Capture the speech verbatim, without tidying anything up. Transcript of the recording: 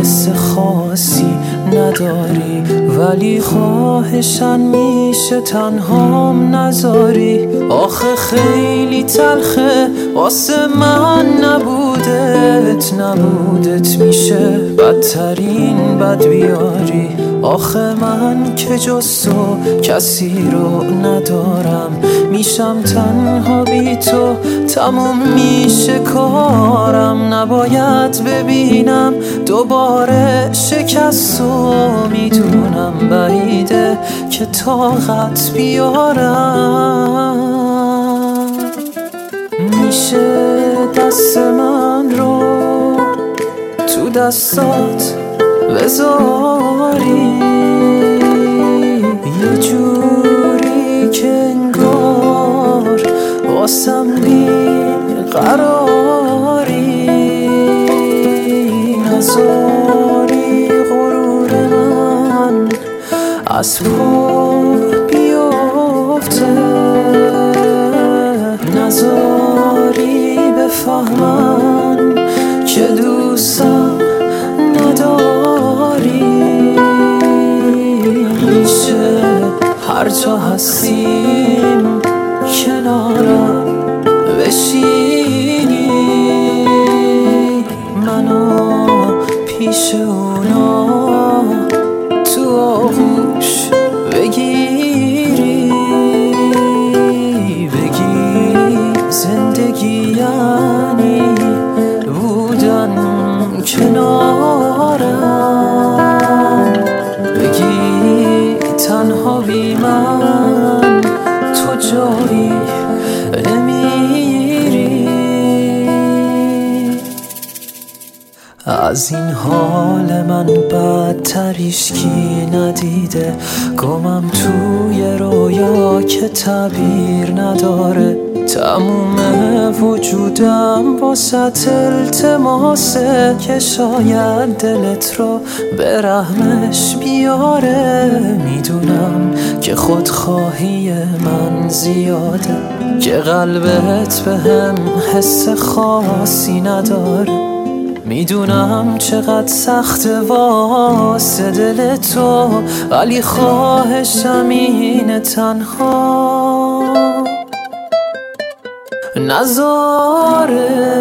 حس خاصی نداری، ولی خواهشن میشه تنهام نذاری. آخه خیلی تلخه واسه من نبودت، نبودت میشه بدترین بد بیاری. آخه من که جز تو کسی رو ندارم، میشم تنها بی تو، تموم میشه کارم. نباید ببینم دوباره شکست و میدونم بعیده که طاقت بیارم. میشه دست من رو تو دستات بذاری، یه جوری که انگار واسم بی قراری. نذاری غرور من از پا بیفته، نذاری بفهمن که دوستم نداری. میشه هر جا هستیم کنارم بشینی، منو پیش اونا تو آغوش بگیری، بگی زندگی یعنی بودن کنارم، بگی تنها بی من تو جایی نمیری. از این حال من بدتر هیچکی ندیده، گمم توی رویا که تعبیر نداره. تموم وجودم واسه التماسه که شاید دلت رو به رحمش بیاره. میدونم که خودخواهی من زیاده، که قلبت به هم حس خاصی نداره. میدونم چقدر سخت واسه دل تو، ولی خواهشم اینه تنها نذاره